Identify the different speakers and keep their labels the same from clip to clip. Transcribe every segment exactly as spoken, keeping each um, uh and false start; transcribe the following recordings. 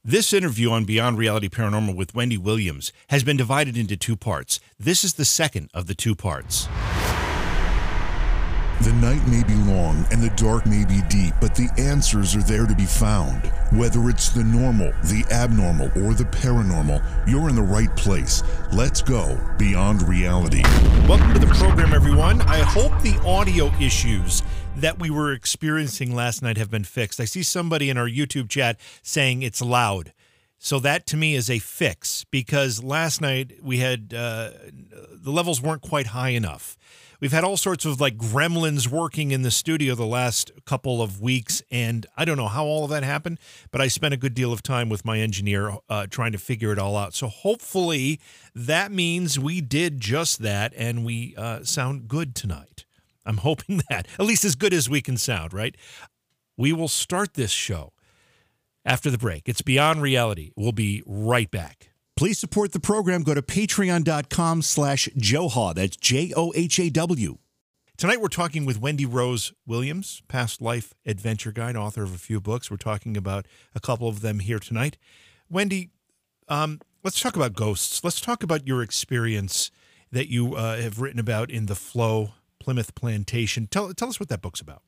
Speaker 1: This interview on Beyond Reality Paranormal with Wendy Williams has been divided into two parts. This is the second of the two parts.
Speaker 2: The night may be long and the dark may be deep, but the answers are there to be found. Whether it's the normal, the abnormal, or the paranormal, you're in the right place. Let's go Beyond Reality.
Speaker 1: Welcome to the program, everyone. I hope the audio issues that we were experiencing last night have been fixed. I see somebody in our YouTube chat saying it's loud. So that to me is a fix, because last night we had, uh, the levels weren't quite high enough. We've had all sorts of like gremlins working in the studio the last couple of weeks, and I don't know how all of that happened, but I spent a good deal of time with my engineer uh, trying to figure it all out. So hopefully that means we did just that, and we uh, sound good tonight. I'm hoping that, at least as good as we can sound, right? We will start this show after the break. It's Beyond Reality. We'll be right back. Please support the program. Go to patreon.com slash Johaw. That's J O H A W. Tonight we're talking with Wendy Rose Williams, past life adventure guide, author of a few books. We're talking about a couple of them here tonight. Wendy, um, let's talk about ghosts. Let's talk about your experience that you uh, have written about in The Flow, Plymouth Plantation. Tell, tell us what that book's about.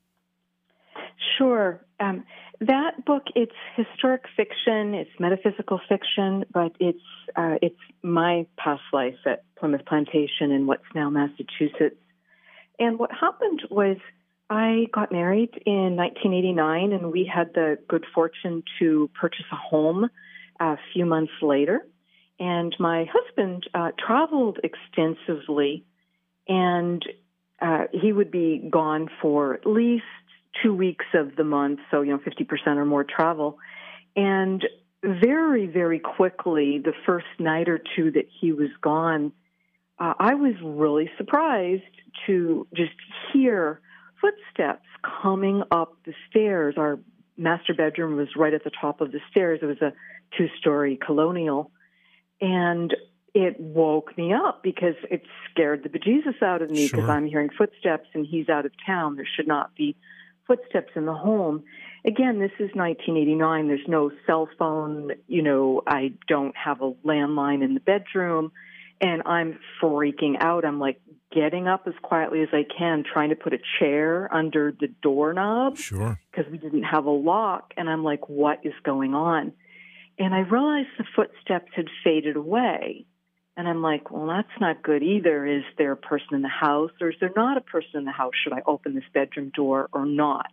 Speaker 3: Sure. Um, that book, it's historic fiction, it's metaphysical fiction, but it's uh, it's my past life at Plymouth Plantation in what's now Massachusetts. And what happened was I got married in nineteen eighty-nine, and we had the good fortune to purchase a home a few months later. And my husband uh, traveled extensively, and uh, he would be gone for at least two weeks of the month, so, you know, fifty percent or more travel. And very, very quickly, the first night or two that he was gone, uh, I was really surprised to just hear footsteps coming up the stairs. Our master bedroom was right at the top of the stairs. It was a two-story colonial. And it woke me up because it scared the bejesus out of me, because
Speaker 1: Sure.
Speaker 3: I'm hearing footsteps and he's out of town. There should not be footsteps in the home. Again, this is nineteen eighty-nine. There's no cell phone. You know, I don't have a landline in the bedroom, and I'm freaking out. I'm like getting up as quietly as I can, trying to put a chair under the doorknob.
Speaker 1: Sure.
Speaker 3: Because we didn't have a lock. And I'm like, what is going on? And I realized the footsteps had faded away. And I'm like, well, that's not good either. Is there a person in the house, or is there not a person in the house? Should I open this bedroom door or not?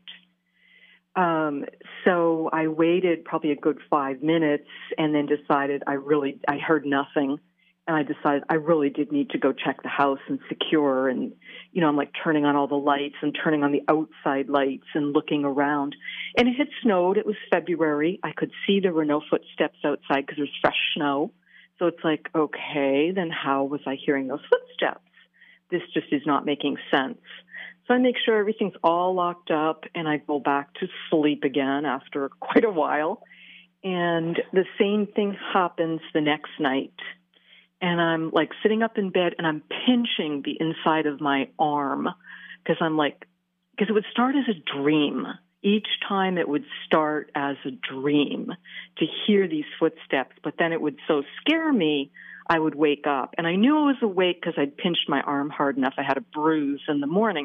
Speaker 3: Um, so I waited probably a good five minutes and then decided I really, I heard nothing. And I decided I really did need to go check the house and secure. And, you know, I'm like turning on all the lights and turning on the outside lights and looking around. And it had snowed. It was February. I could see there were no footsteps outside because there was fresh snow. So it's like, okay, then how was I hearing those footsteps? This just is not making sense. So I make sure everything's all locked up, and I go back to sleep again after quite a while. And the same thing happens the next night. And I'm like sitting up in bed, and I'm pinching the inside of my arm because I'm like, because it would start as a dream. Each time it would start as a dream to hear these footsteps, but then it would so scare me, I would wake up. And I knew I was awake because I'd pinched my arm hard enough. I had a bruise in the morning.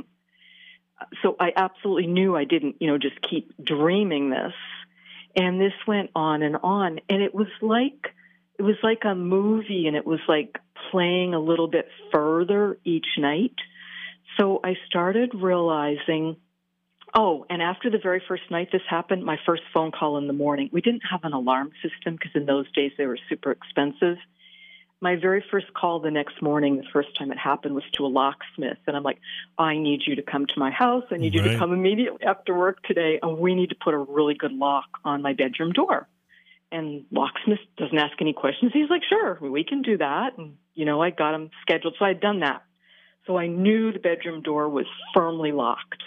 Speaker 3: So I absolutely knew I didn't, you know, just keep dreaming this. And this went on and on. And it was like, it was like a movie, and it was like playing a little bit further each night. So I started realizing, oh, and after the very first night this happened, my first phone call in the morning, we didn't have an alarm system because in those days they were super expensive. My very first call the next morning, the first time it happened, was to a locksmith. And I'm like, I need you to come to my house. I need
Speaker 1: Right.
Speaker 3: you to come immediately after work today. And we need to put a really good lock on my bedroom door. And locksmith doesn't ask any questions. He's like, sure, we can do that. And, you know, I got him scheduled. So I'd done that. So I knew the bedroom door was firmly locked.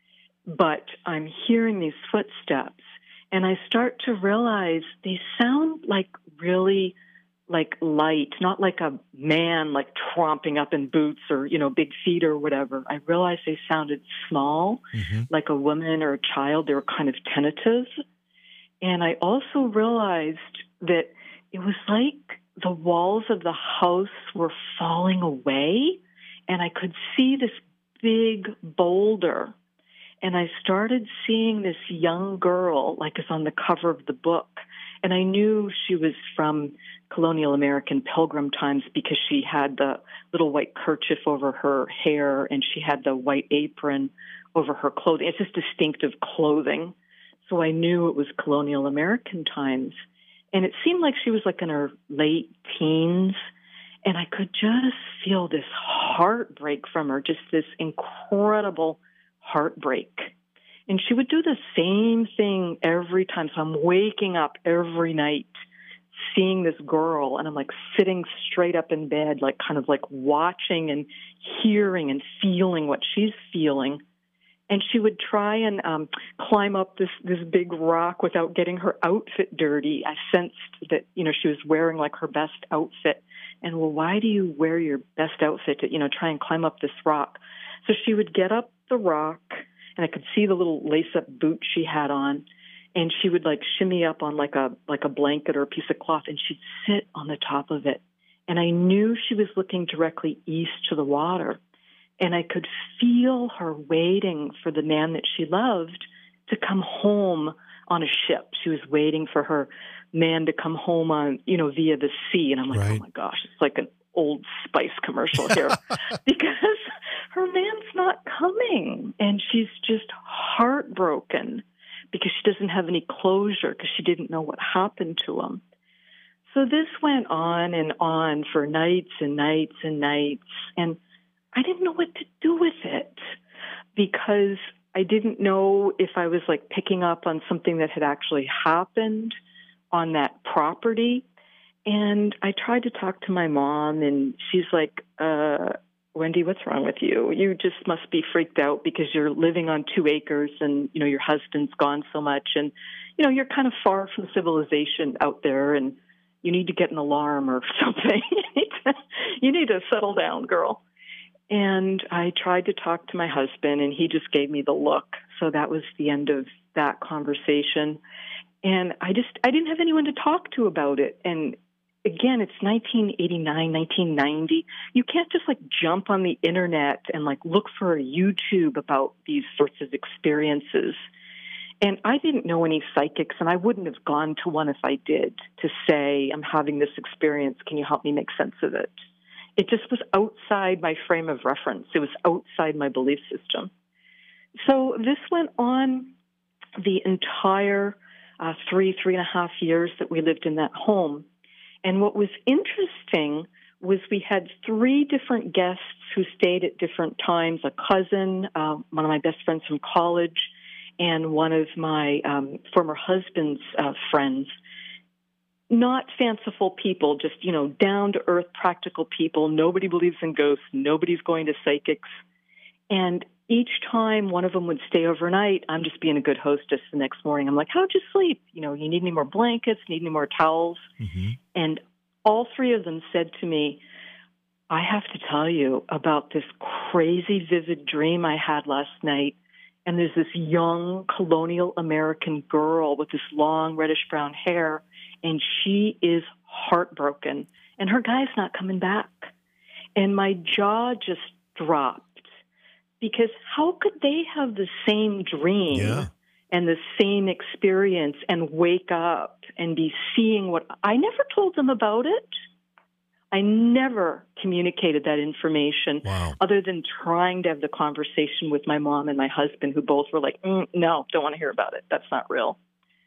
Speaker 3: But I'm hearing these footsteps, and I start to realize they sound like really like light, not like a man like tromping up in boots or, you know, big feet or whatever. I realized they sounded small, mm-hmm. like a woman or a child. They were kind of tentative. And I also realized that it was like the walls of the house were falling away, and I could see this big boulder. And I started seeing this young girl, like it's on the cover of the book. And I knew she was from colonial American Pilgrim times because she had the little white kerchief over her hair and she had the white apron over her clothing. It's just distinctive clothing. So I knew it was colonial American times. And it seemed like she was like in her late teens. And I could just feel this heartbreak from her, just this incredible heartbreak. And she would do the same thing every time. So I'm waking up every night seeing this girl, and I'm like sitting straight up in bed, like kind of like watching and hearing and feeling what she's feeling. And she would try and um, climb up this, this big rock without getting her outfit dirty. I sensed that, you know, she was wearing like her best outfit. And, well, why do you wear your best outfit to, you know, try and climb up this rock? So she would get up the rock, and I could see the little lace-up boot she had on, and she would like shimmy up on like a like a blanket or a piece of cloth, and she'd sit on the top of it. And I knew she was looking directly east to the water, and I could feel her waiting for the man that she loved to come home on a ship. She was waiting for her man to come home on, you know, via the sea. And I'm like,
Speaker 1: right.
Speaker 3: Oh my gosh, it's like an Old Spice commercial here because her man's not coming, and she's just heartbroken because she doesn't have any closure because she didn't know what happened to him. So this went on and on for nights and nights and nights, and I didn't know what to do with it because I didn't know if I was like picking up on something that had actually happened on that property. And I tried to talk to my mom, and she's like, uh, Wendy, what's wrong with you? You just must be freaked out because you're living on two acres and, you know, your husband's gone so much. And, you know, you're kind of far from civilization out there, and you need to get an alarm or something. you, need to, you need to settle down, girl. And I tried to talk to my husband, and he just gave me the look. So that was the end of that conversation. And I just, I didn't have anyone to talk to about it. And again, it's nineteen eighty-nine, nineteen ninety. You can't just like jump on the internet and like look for a YouTube about these sorts of experiences. And I didn't know any psychics, and I wouldn't have gone to one if I did, to say, I'm having this experience. Can you help me make sense of it? It just was outside my frame of reference. It was outside my belief system. So this went on the entire uh, three, three and a half years that we lived in that home. And what was interesting was we had three different guests who stayed at different times, a cousin, uh, one of my best friends from college, and one of my um, former husband's uh, friends. Not fanciful people, just, you know, down-to-earth, practical people. Nobody believes in ghosts. Nobody's going to psychics. And each time one of them would stay overnight, I'm just being a good hostess the next morning. I'm like, how'd you sleep? You know, you need any more blankets? Need any more towels? Mm-hmm. And all three of them said to me, I have to tell you about this crazy, vivid dream I had last night. And there's this young colonial American girl with this long reddish-brown hair, and she is heartbroken, and her guy's not coming back. And my jaw just dropped, because how could they have the same dream yeah. and the same experience and wake up and be seeing what I never told them about it. I never communicated that information
Speaker 1: wow.
Speaker 3: other than trying to have the conversation with my mom and my husband, who both were like, mm, no, don't want to hear about it. That's not real.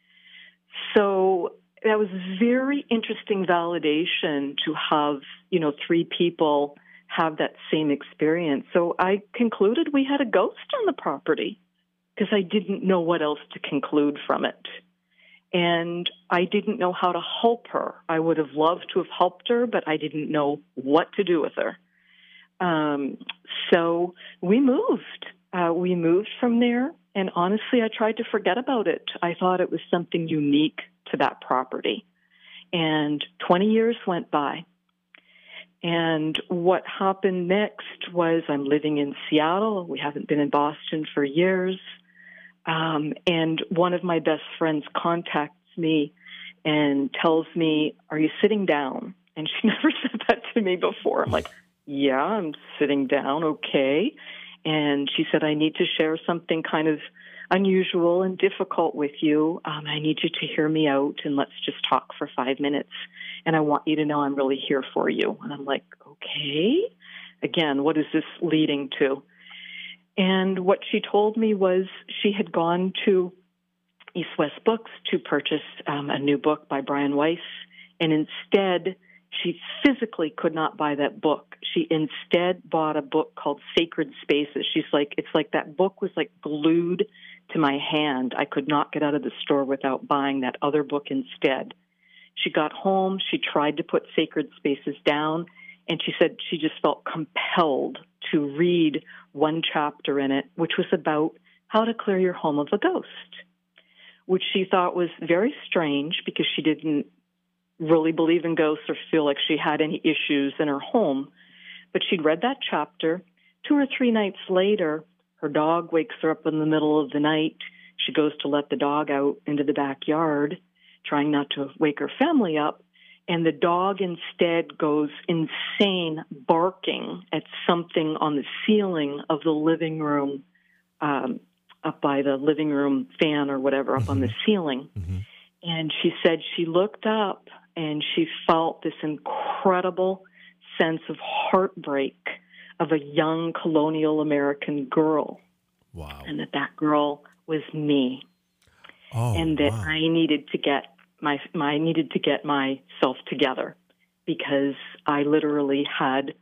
Speaker 3: So that was very interesting validation to have, you know, three people have that same experience. So I concluded we had a ghost on the property because I didn't know what else to conclude from it. And I didn't know how to help her. I would have loved to have helped her, but I didn't know what to do with her. Um, so we moved. Uh, we moved from there, and honestly, I tried to forget about it. I thought it was something unique to that property. And twenty years went by. And what happened next was I'm living in Seattle. We haven't been in Boston for years. Um, and one of my best friends contacts me and tells me, "Are you sitting down?" And she never said that to me before. I'm like, "Yeah, I'm sitting down. Okay." And she said, "I need to share something kind of unusual and difficult with you. Um, I need you to hear me out, and let's just talk for five minutes. And I want you to know I'm really here for you." And I'm like, "Okay. Again, what is this leading to?" And what she told me was she had gone to East West Books to purchase um, a new book by Brian Weiss, and instead she physically could not buy that book. She instead bought a book called Sacred Spaces. She's like, it's like that book was like glued to my hand. I could not get out of the store without buying that other book instead. She got home, she tried to put Sacred Spaces down, and she said she just felt compelled to read one chapter in it, which was about how to clear your home of a ghost, which she thought was very strange because she didn't really believe in ghosts or feel like she had any issues in her home. But she'd read that chapter. Two or three nights later, her dog wakes her up in the middle of the night. She goes to let the dog out into the backyard, trying not to wake her family up. And the dog instead goes insane, barking at something on the ceiling of the living room, um, up by the living room fan or whatever, up mm-hmm. on the ceiling. Mm-hmm. And she said she looked up and she felt this incredible sense of heartbreak of a young colonial American girl.
Speaker 1: Wow.
Speaker 3: And that that girl was me.
Speaker 1: Oh,
Speaker 3: and that
Speaker 1: wow.
Speaker 3: I needed to get my, my I needed to get myself together because I literally had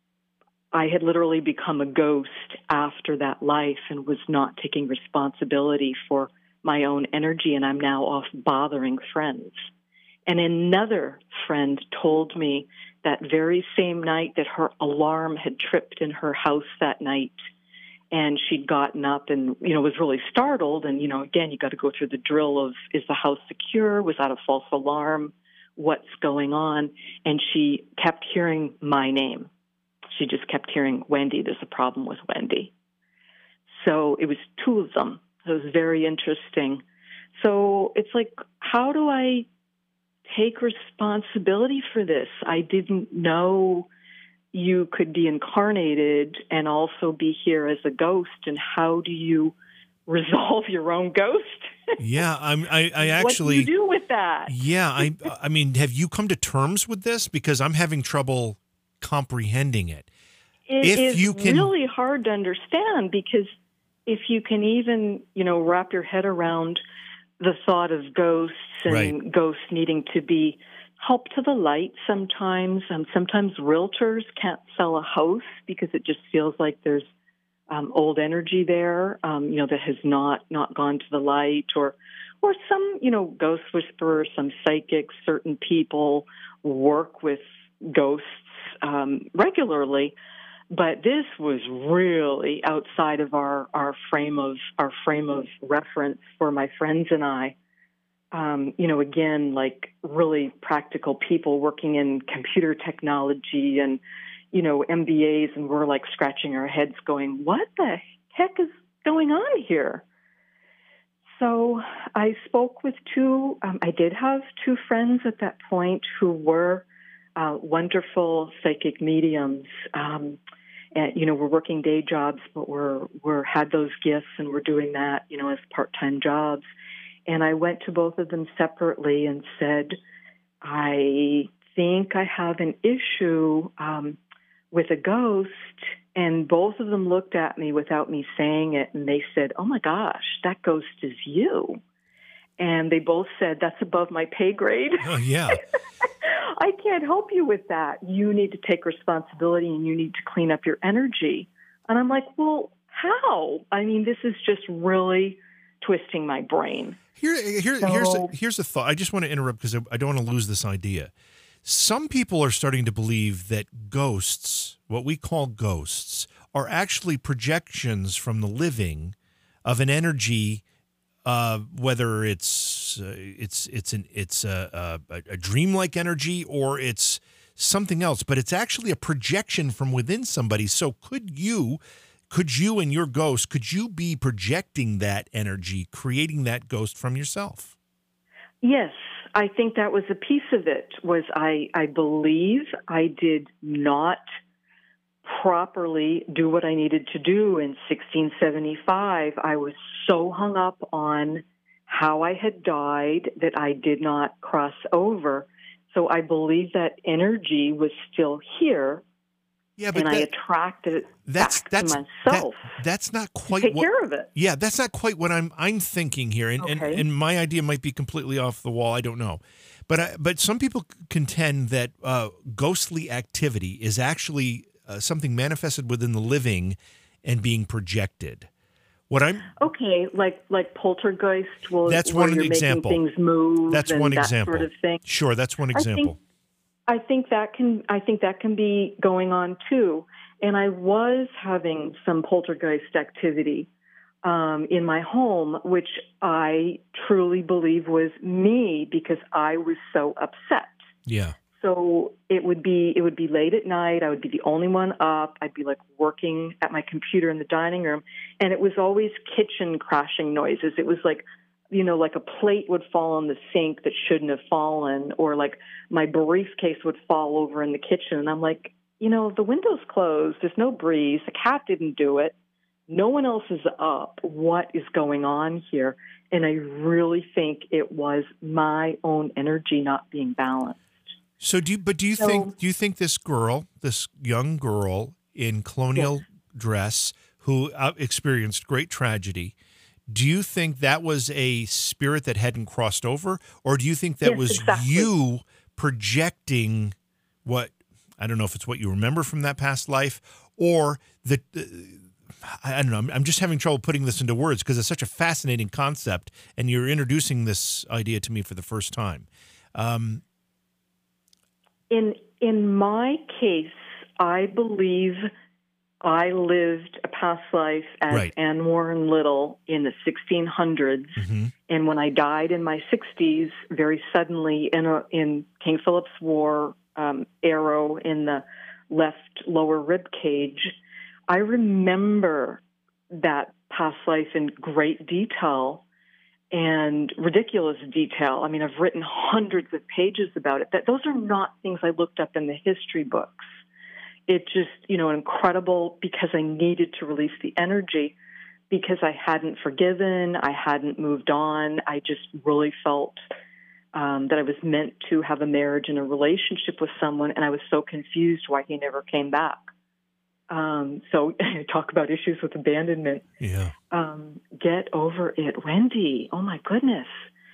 Speaker 3: I had literally become a ghost after that life and was not taking responsibility for my own energy, and I'm now off bothering friends. And another friend told me that very same night that her alarm had tripped in her house that night, and she'd gotten up and, you know, was really startled. And, you know, again, you got to go through the drill of, is the house secure? Was that a false alarm? What's going on? And she kept hearing my name. She just kept hearing, "Wendy, there's a problem with Wendy." So it was two of them. It was very interesting. So it's like, how do I take responsibility for this? I didn't know you could be incarnated and also be here as a ghost. And how do you resolve your own ghost?
Speaker 1: Yeah, I'm, I, I actually.
Speaker 3: What do you do with that?
Speaker 1: Yeah, I, I mean, have you come to terms with this? Because I'm having trouble comprehending it.
Speaker 3: It
Speaker 1: if
Speaker 3: is
Speaker 1: you can...
Speaker 3: really hard to understand because if you can even, you know, wrap your head around the thought of ghosts and
Speaker 1: right.
Speaker 3: ghosts needing to be helped to the light sometimes. Um, sometimes realtors can't sell a house because it just feels like there's um, old energy there, um, you know, that has not, not gone to the light, or or some, you know, ghost whisperers, some psychics, certain people work with ghosts um, regularly. But this was really outside of our, our frame of our frame of reference for my friends and I. Um, you know, again, like really practical people working in computer technology and, you know, M B As, and we're like scratching our heads going, what the heck is going on here? So I spoke with two, um, I did have two friends at that point who were uh, wonderful psychic mediums. Um, and, you know, we're working day jobs, but we're, we're had those gifts and we're doing that, you know, as part-time jobs. And I went to both of them separately and said, I think I have an issue um, with a ghost. And both of them looked at me without me saying it, and they said, oh, my gosh, that ghost is you. And they both said, that's above my pay grade.
Speaker 1: Oh, yeah.
Speaker 3: I can't help you with that. You need to take responsibility and you need to clean up your energy. And I'm like, well, how? I mean, this is just really twisting my brain.
Speaker 1: Here, here,
Speaker 3: so,
Speaker 1: here's a, here's a thought. I just want to interrupt because I, I don't want to lose this idea. Some people are starting to believe that ghosts, what we call ghosts, are actually projections from the living of an energy, uh, whether it's uh, it's it's an it's a, a, a dreamlike energy or it's something else, but it's actually a projection from within somebody. So could you? Could you and your ghost, could you be projecting that energy, creating that ghost from yourself?
Speaker 3: Yes, I think that was a piece of it. Was I, I believe I did not properly do what I needed to do in sixteen seventy-five. I was so hung up on how I had died that I did not cross over. So I believe that energy was still here,
Speaker 1: Yeah, but
Speaker 3: and
Speaker 1: that,
Speaker 3: I attracted it
Speaker 1: that's
Speaker 3: back
Speaker 1: that's
Speaker 3: to myself.
Speaker 1: That, that's not
Speaker 3: to
Speaker 1: quite
Speaker 3: take
Speaker 1: what,
Speaker 3: care of it.
Speaker 1: Yeah, that's not quite what I'm I'm thinking here, and, and
Speaker 3: Okay.
Speaker 1: and my idea might be completely off the wall. I don't know, but I, but some people contend that uh, ghostly activity is actually uh, something manifested within the living and being projected. What I'm
Speaker 3: Okay, like like poltergeist. Well,
Speaker 1: That's
Speaker 3: where
Speaker 1: one
Speaker 3: you're
Speaker 1: example.
Speaker 3: making things move.
Speaker 1: That's
Speaker 3: and
Speaker 1: one
Speaker 3: that
Speaker 1: example.
Speaker 3: Sort of thing.
Speaker 1: Sure, that's one
Speaker 3: I think-
Speaker 1: example.
Speaker 3: I think that can I think that can be going on too. And I was having some poltergeist activity um, in my home, which I truly believe was me because I was so upset.
Speaker 1: Yeah.
Speaker 3: So it would be it would be late at night. I would be the only one up. I'd be like working at my computer in the dining room, and it was always kitchen crashing noises. It was like, you know, like a plate would fall on the sink that shouldn't have fallen, or like my briefcase would fall over in the kitchen. And I'm like, you know, the window's closed. There's no breeze. The cat didn't do it. No one else is up. What is going on here? And I really think it was my own energy not being balanced.
Speaker 1: So do you, but do you
Speaker 3: So-
Speaker 1: think do you think this girl, this young girl in colonial dress who uh, experienced great tragedy, do you think that was a spirit that hadn't crossed over, or do you think that
Speaker 3: Yes,
Speaker 1: was
Speaker 3: exactly.
Speaker 1: you projecting what, I don't know if it's what you remember from that past life, or the uh, I don't know. I'm, I'm just having trouble putting this into words because it's such a fascinating concept, and you're introducing this idea to me for the first time. Um,
Speaker 3: In in my case, I believe I lived a past life as
Speaker 1: Right.
Speaker 3: Anne Warren Little in the sixteen hundreds,
Speaker 1: mhm.
Speaker 3: and when I died in my sixties, very suddenly in a, in King Philip's War, um, arrow in the left lower rib cage, I remember that past life in great detail and ridiculous detail. I mean, I've written hundreds of pages about it. That those are not things I looked up in the history books. It just, you know, incredible because I needed to release the energy because I hadn't forgiven, I hadn't moved on. I just really felt um, that I was meant to have a marriage and a relationship with someone, and I was so confused why he never came back. Um, so talk about issues with abandonment.
Speaker 1: Yeah.
Speaker 3: Um, get over it, Wendy. Oh, my goodness.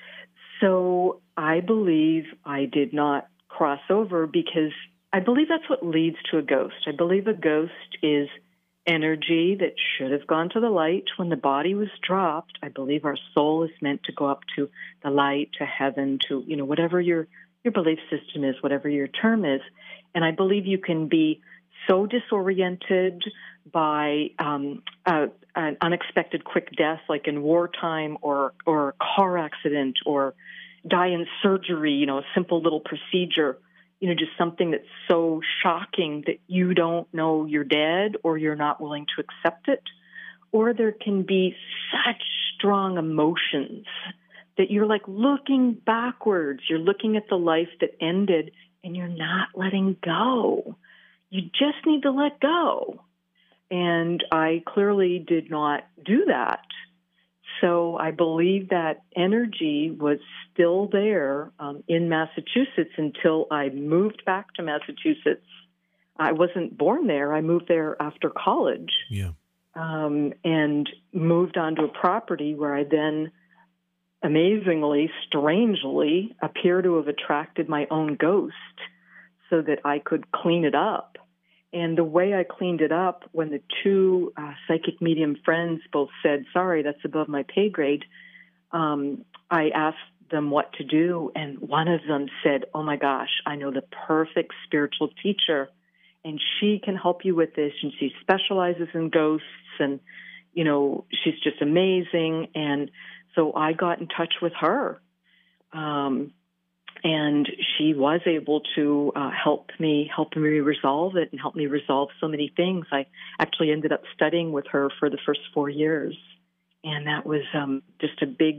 Speaker 3: So I believe I did not cross over because I believe that's what leads to a ghost. I believe a ghost is energy that should have gone to the light when the body was dropped. I believe our soul is meant to go up to the light, to heaven, to, you know, whatever your, your belief system is, whatever your term is. And I believe you can be so disoriented by um, a, an unexpected quick death, like in wartime, or or a car accident, or die in surgery, you know, a simple little procedure, you know, just something that's so shocking that you don't know you're dead or you're not willing to accept it. Or there can be such strong emotions that you're like looking backwards. You're looking at the life that ended and you're not letting go. You just need to let go. And I clearly did not do that. So I believe that energy was still there um, in Massachusetts until I moved back to Massachusetts. I wasn't born there. I moved there after college
Speaker 1: Yeah.
Speaker 3: um, and moved onto a property where I then amazingly, strangely, appear to have attracted my own ghost so that I could clean it up. And the way I cleaned it up, when the two uh, psychic medium friends both said, sorry, that's above my pay grade, um, I asked them what to do. And one of them said, oh my gosh, I know the perfect spiritual teacher, and she can help you with this. And she specializes in ghosts, and, you know, she's just amazing. And so I got in touch with her. Um, And she was able to uh, help me, help me resolve it and help me resolve so many things. I actually ended up studying with her for the first four years. And that was um, just a big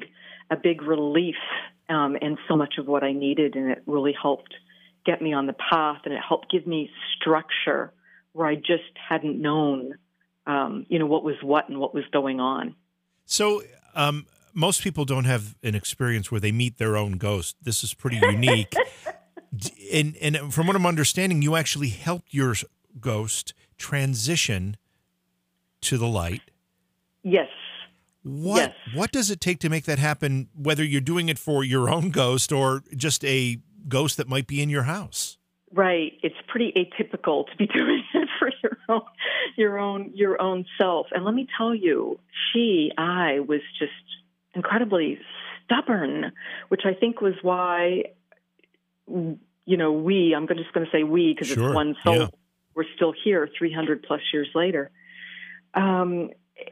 Speaker 3: a big relief um, and so much of what I needed, and it really helped get me on the path, and it helped give me structure where I just hadn't known, um, you know, what was what and what was going on.
Speaker 1: So um, most people don't have an experience where they meet their own ghost. This is pretty unique. and, and from what I'm understanding, you actually helped your ghost transition to the light.
Speaker 3: Yes.
Speaker 1: What
Speaker 3: yes.
Speaker 1: What does it take to make that happen, whether you're doing it for your own ghost or just a ghost that might be in your house?
Speaker 3: Right. It's pretty atypical to be doing it for your own, your own, your own self. And let me tell you, she, I was just incredibly stubborn, which I think was why, you know, we, I'm just going to say we, because
Speaker 1: sure.
Speaker 3: it's one soul.
Speaker 1: Yeah.
Speaker 3: We're still here three hundred plus years later. Um,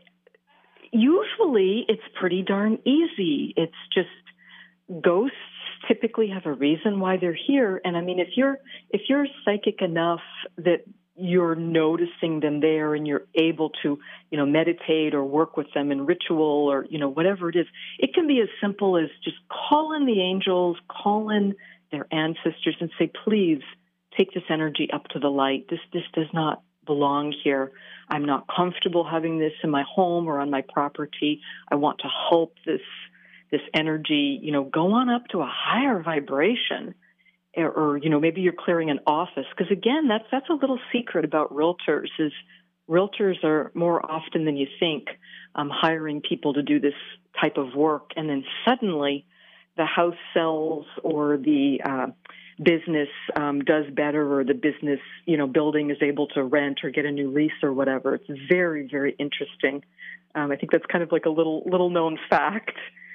Speaker 3: usually it's pretty darn easy. It's just ghosts typically have a reason why they're here. And I mean, if you're, if you're psychic enough that you're noticing them there and you're able to, you know, meditate or work with them in ritual or, you know, whatever it is, it can be as simple as just call in the angels, call in their ancestors and say, please take this energy up to the light. This, this does not belong here. I'm not comfortable having this in my home or on my property. I want to help this this energy, you know, go on up to a higher vibration, or, or you know, maybe you're clearing an office. Because again, that's that's a little secret about realtors is realtors are more often than you think um, hiring people to do this type of work, and then suddenly the house sells or the uh, business um, does better, or the business, you know, building is able to rent or get a new lease or whatever. It's very, very interesting. Um, I think that's kind of like a little little known fact.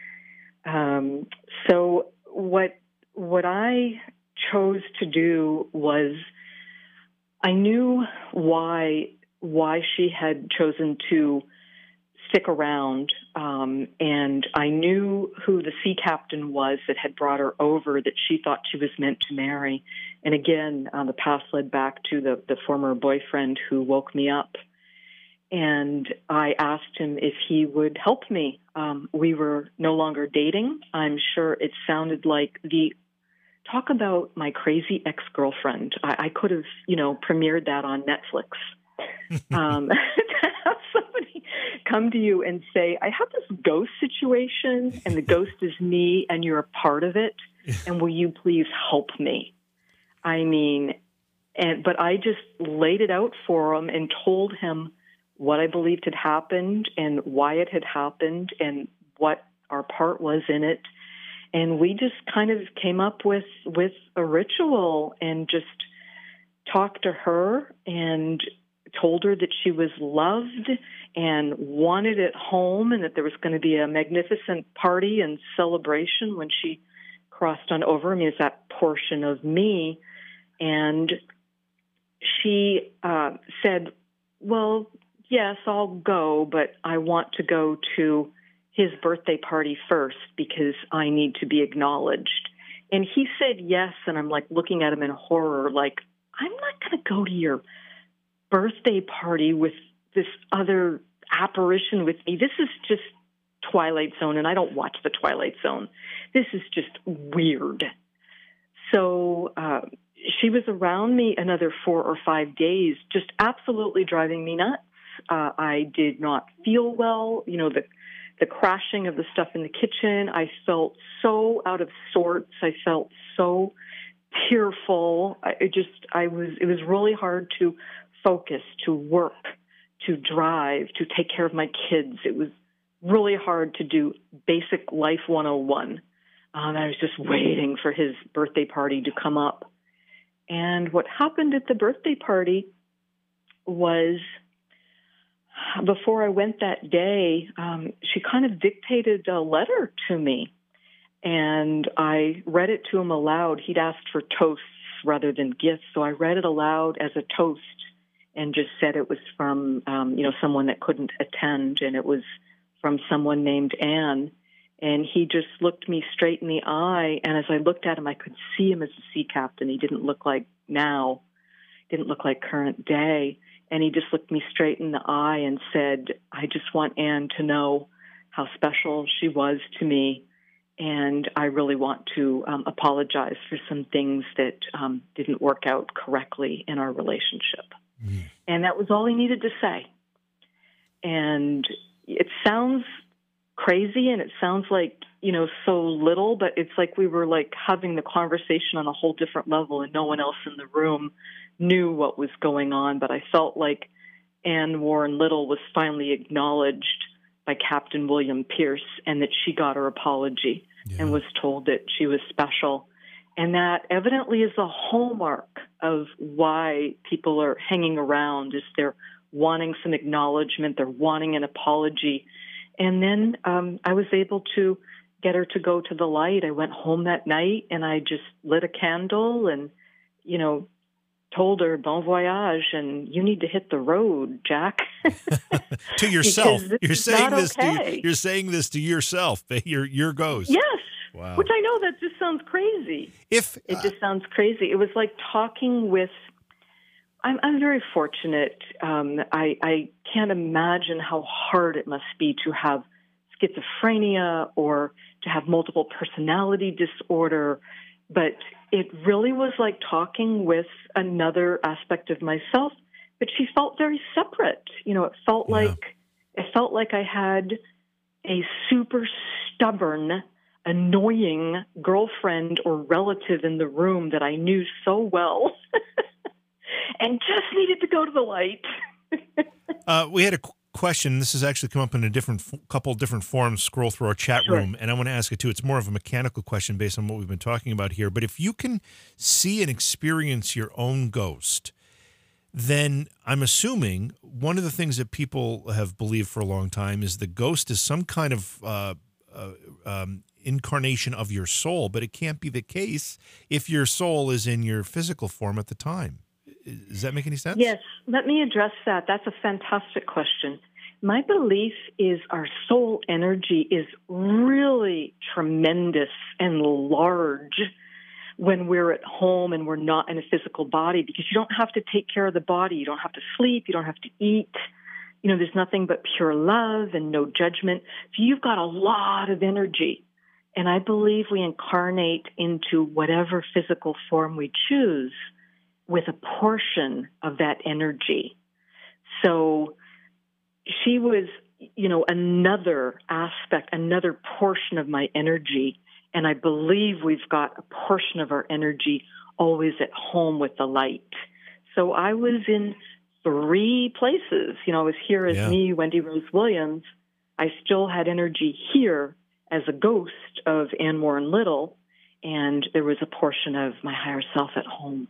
Speaker 3: Um, so what what I chose to do was I knew why why she had chosen to stick around, um, and I knew who the sea captain was that had brought her over, that she thought she was meant to marry. And again, uh, the past led back to the, the former boyfriend who woke me up. And I asked him if he would help me. Um, we were no longer dating. I'm sure it sounded like the talk about my crazy ex-girlfriend. I, I could have, you know, premiered that on Netflix. um, to have somebody come to you and say, I have this ghost situation, and the ghost is me, and you're a part of it, and will you please help me? I mean, and but I just laid it out for him and told him what I believed had happened and why it had happened and what our part was in it. And we just kind of came up with, with a ritual and just talked to her and told her that she was loved and wanted at home, and that there was going to be a magnificent party and celebration when she crossed on over. I mean, it's that portion of me. And she uh, said, well, yes, I'll go, but I want to go to his birthday party first because I need to be acknowledged. And he said yes, and I'm like looking at him in horror, like, I'm not going to go to your birthday party with this other apparition with me. This is just Twilight Zone, and I don't watch the Twilight Zone. This is just weird. So uh, she was around me another four or five days, just absolutely driving me nuts. Uh, I did not feel well. You know, the the crashing of the stuff in the kitchen, I felt so out of sorts. I felt so tearful. I it just, I was, it was really hard to focus, to work, to drive, to take care of my kids. It was really hard to do basic life one oh one. Um, I was just waiting for his birthday party to come up. And what happened at the birthday party was, before I went that day, um, she kind of dictated a letter to me, and I read it to him aloud. He'd asked for toasts rather than gifts, so I read it aloud as a toast and just said it was from, um, you know, someone that couldn't attend, and it was from someone named Anne. And he just looked me straight in the eye, and as I looked at him, I could see him as a sea captain. He didn't look like now, didn't look like current day. And he just looked me straight in the eye and said, I just want Anne to know how special she was to me, and I really want to um, apologize for some things that um, didn't work out correctly in our relationship. Mm. And that was all he needed to say. And it sounds crazy, and it sounds like, you know, so little, but it's like we were like having the conversation on a whole different level, and no one else in the room knew what was going on. But I felt like Anne Warren Little was finally acknowledged by Captain William Pierce, and that she got her apology yeah. and was told that she was special. And that evidently is a hallmark of why people are hanging around, is they're wanting some acknowledgement, they're wanting an apology. And then um, I was able to get her to go to the light. I went home that night, and I just lit a candle and, you know, told her, bon voyage, and you need to hit the road, Jack.
Speaker 1: To yourself. You're saying this
Speaker 3: okay.
Speaker 1: to you're saying this to yourself, your your ghost.
Speaker 3: Yes.
Speaker 1: Wow.
Speaker 3: Which I know that just sounds crazy.
Speaker 1: If uh,
Speaker 3: it just sounds crazy. It was like talking with I'm I'm very fortunate. Um, I I can't imagine how hard it must be to have schizophrenia or to have multiple personality disorder. But it really was like talking with another aspect of myself, but she felt very separate. You know, it felt
Speaker 1: yeah.
Speaker 3: like it felt like I had a super stubborn, annoying girlfriend or relative in the room that I knew so well and just needed to go to the light.
Speaker 1: uh, we had a question. This has actually come up in a different couple different forums. Scroll through our chat
Speaker 3: sure.
Speaker 1: room, and I want to ask it too. It's more of a mechanical question based on what we've been talking about here. But if you can see and experience your own ghost, then I'm assuming one of the things that people have believed for a long time is the ghost is some kind of uh, uh, um, incarnation of your soul. But it can't be the case if your soul is in your physical form at the time. Does that make any sense?
Speaker 3: Yes. Let me address that. That's a fantastic question. My belief is our soul energy is really tremendous and large when we're at home and we're not in a physical body, because you don't have to take care of the body. You don't have to sleep. You don't have to eat. You know, there's nothing but pure love and no judgment. So you've got a lot of energy. And I believe we incarnate into whatever physical form we choose with a portion of that energy. So she was, you know, another aspect, another portion of my energy. And I believe we've got a portion of our energy always at home with the light. So I was in three places. You know, I was here as
Speaker 1: yeah.
Speaker 3: me, Wendy Rose Williams. I still had energy here as a ghost of Anne Warren Little. And there was a portion of my higher self at home.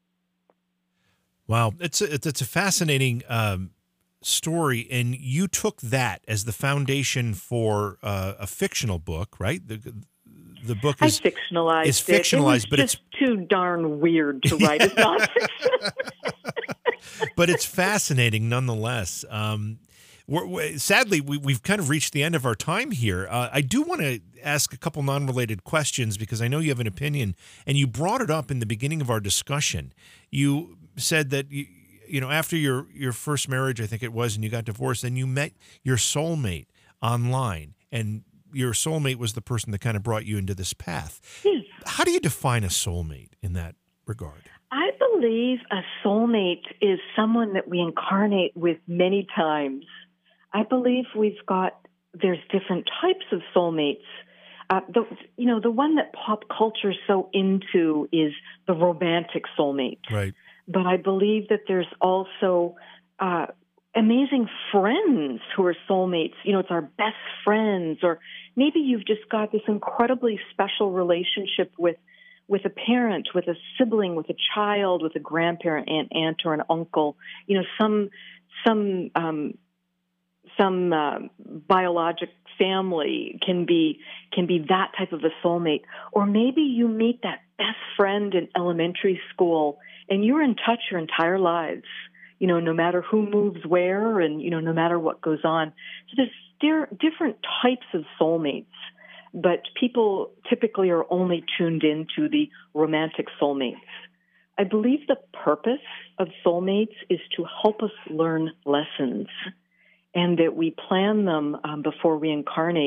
Speaker 1: Wow, it's a, it's a fascinating um, story, and you took that as the foundation for uh, a fictional book, right? The the book is
Speaker 3: I fictionalized
Speaker 1: it's fictionalized,
Speaker 3: it. It was
Speaker 1: but
Speaker 3: just
Speaker 1: it's
Speaker 3: too darn weird to write as nonfiction.
Speaker 1: But it's fascinating nonetheless. Um, we're, we're, sadly, we, we've kind of reached the end of our time here. Uh, I do want to ask a couple non-related questions because I know you have an opinion, and you brought it up in the beginning of our discussion. You said that you, you know after your your first marriage, I think it was, and you got divorced, and you met your soulmate online, and your soulmate was the person that kind of brought you into this path.
Speaker 3: Yes.
Speaker 1: How do you define a soulmate in that regard?
Speaker 3: I believe a soulmate is someone that we incarnate with many times. I believe we've got there's different types of soulmates. Uh, the you know the one that pop culture is so into is the romantic soulmate.
Speaker 1: Right.
Speaker 3: But I believe that there's also uh, amazing friends who are soulmates. You know, it's our best friends, or maybe you've just got this incredibly special relationship with with a parent, with a sibling, with a child, with a grandparent, an aunt, or an uncle. You know, some some um, some uh, biologic family can be can be that type of a soulmate. Or maybe you meet that best friend in elementary school, and you're in touch your entire lives, you know, no matter who moves where and, you know, no matter what goes on. So there's different types of soulmates, but people typically are only tuned into the romantic soulmates. I believe the purpose of soulmates is to help us learn lessons, and that we plan them um, before we incarnate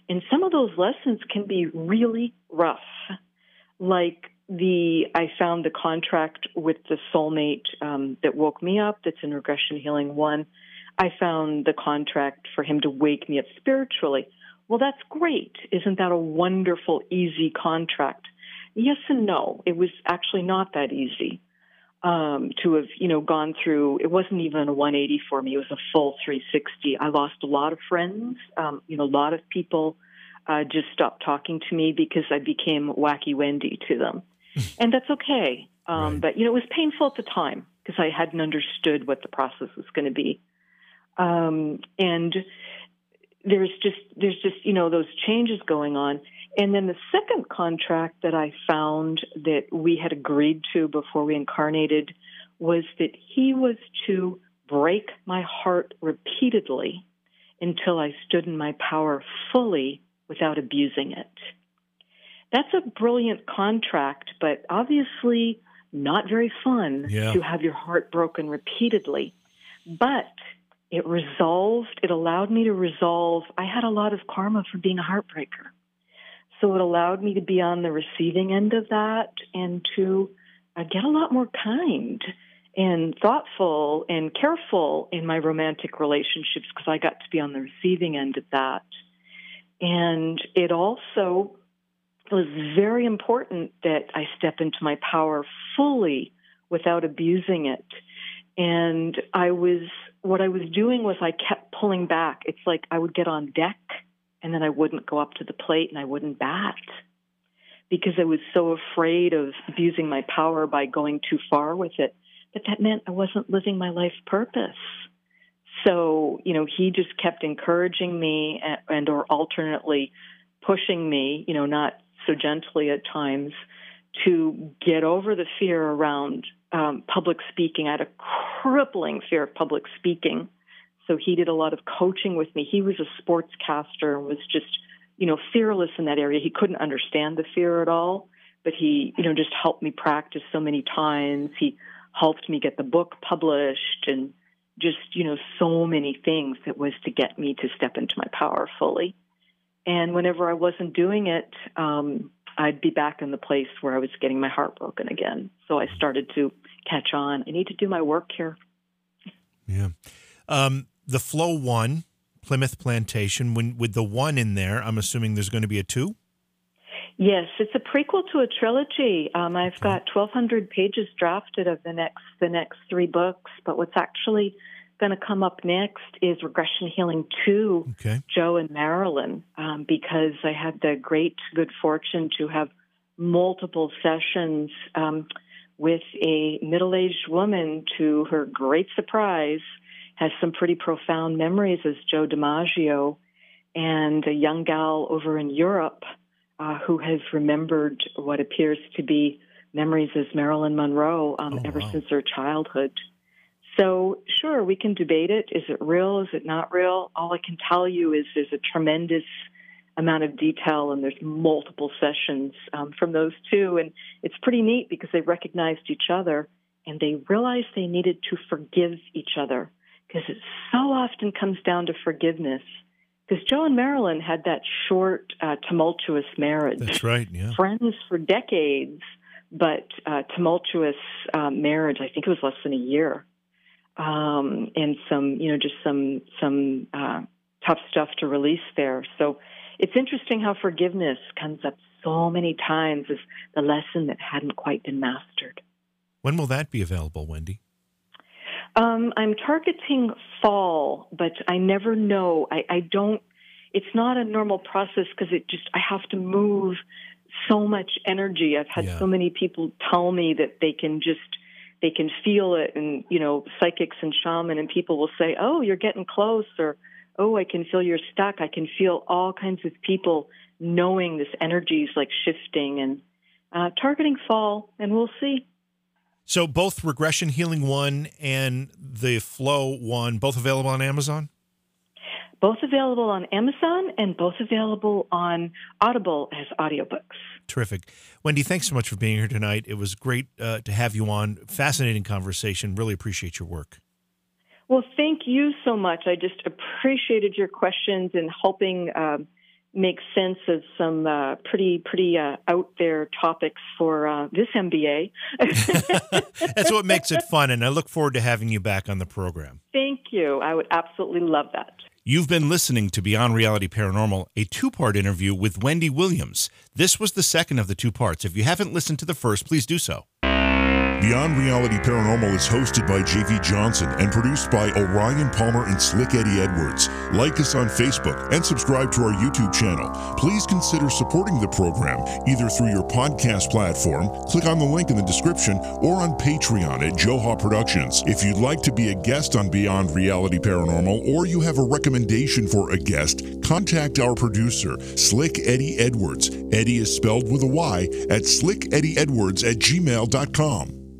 Speaker 3: And some of those lessons can be really rough. Like the, I found the contract with the soulmate um, that woke me up, that's in Regression Healing one. I found the contract for him to wake me up spiritually. Well, that's great. Isn't that a wonderful, easy contract? Yes and no. It was actually not that easy um, to have, you know, gone through. It wasn't even a one eighty for me. It was a full three sixty. I lost a lot of friends. Um, you know, a lot of people uh, just stopped talking to me because I became Wacky Wendy to them. And that's okay. Um, right. But, you know, it was painful at the time because I hadn't understood what the process was going to be. Um, and there's just, there's just, you know, those changes going on. And then the second contract that I found that we had agreed to before we incarnated was that he was to break my heart repeatedly until I stood in my power fully without abusing it. That's a brilliant contract, but obviously not very fun
Speaker 1: yeah.
Speaker 3: to have your heart broken repeatedly. But it resolved, it allowed me to resolve. I had a lot of karma for being a heartbreaker. So it allowed me to be on the receiving end of that and to uh, get a lot more kind and thoughtful and careful in my romantic relationships because I got to be on the receiving end of that. And it also was very important that I step into my power fully without abusing it. And I was, what I was doing was I kept pulling back. It's like I would get on deck and then I wouldn't go up to the plate and I wouldn't bat because I was so afraid of abusing my power by going too far with it. But that meant I wasn't living my life purpose. So, you know, he just kept encouraging me and, and or alternately pushing me, you know, not so gently at times, to get over the fear around um, public speaking. I had a crippling fear of public speaking. So he did a lot of coaching with me. He was a sportscaster and was just, you know, fearless in that area. He couldn't understand the fear at all, but he, you know, just helped me practice so many times. He helped me get the book published and just, you know, so many things that was to get me to step into my power fully. And whenever I wasn't doing it, um, I'd be back in the place where I was getting my heart broken again. So I started to catch on. I need to do my work here.
Speaker 1: Yeah. Um, the Flow One, Plymouth Plantation, when with the one in there, I'm assuming there's going to be a two?
Speaker 3: Yes, it's a prequel to a trilogy. Um, I've okay. got twelve hundred pages drafted of the next the next three books, but what's actually going to come up next is Regression Healing two,
Speaker 1: okay.
Speaker 3: Joe and Marilyn, um, because I had the great good fortune to have multiple sessions um, with a middle-aged woman, to her great surprise, has some pretty profound memories as Joe DiMaggio, and a young gal over in Europe uh, who has remembered what appears to be memories as Marilyn Monroe um,
Speaker 1: oh,
Speaker 3: ever
Speaker 1: wow.
Speaker 3: since her childhood. So, sure, we can debate it. Is it real? Is it not real? All I can tell you is there's a tremendous amount of detail, and there's multiple sessions um, from those two. And it's pretty neat because they recognized each other, and they realized they needed to forgive each other, because it so often comes down to forgiveness. Because Joe and Marilyn had that short, uh, tumultuous marriage.
Speaker 1: That's right, yeah.
Speaker 3: Friends for decades, but uh, tumultuous uh, marriage, I think it was less than a year. Um, and some, you know, just some some uh, tough stuff to release there. So it's interesting how forgiveness comes up so many times as the lesson that hadn't quite been mastered.
Speaker 1: When will that be available, Wendy?
Speaker 3: Um, I'm targeting fall, but I never know. I, I don't, it's not a normal process because it just, I have to move so much energy. I've had
Speaker 1: yeah.
Speaker 3: so many people tell me that they can just, they can feel it, and, you know, psychics and shaman, and people will say, oh, you're getting close, or, oh, I can feel you're stuck. I can feel all kinds of people knowing this energy is like shifting, and uh, targeting fall, and we'll see.
Speaker 1: So both Regression Healing one and the Flow one, both available on Amazon?
Speaker 3: Both available on Amazon and both available on Audible as audiobooks.
Speaker 1: Terrific. Wendy, thanks so much for being here tonight. It was great uh, to have you on. Fascinating conversation. Really appreciate your work.
Speaker 3: Well, thank you so much. I just appreciated your questions and helping um, make sense of some uh, pretty pretty uh, out there topics for uh, this M B A.
Speaker 1: That's what makes it fun, and I look forward to having you back on the program.
Speaker 3: Thank you. I would absolutely love that.
Speaker 1: You've been listening to Beyond Reality Paranormal, a two-part interview with Wendy Williams. This was the second of the two parts. If you haven't listened to the first, please do so.
Speaker 2: Beyond Reality Paranormal is hosted by J V Johnson and produced by Orion Palmer and Slick Eddie Edwards. Like us on Facebook and subscribe to our YouTube channel. Please consider supporting the program either through your podcast platform, click on the link in the description, or on Patreon at Joha Productions. If you'd like to be a guest on Beyond Reality Paranormal, or you have a recommendation for a guest, contact our producer, Slick Eddie Edwards. Eddie is spelled with a Y at slickeddieedwards at gmail dot com.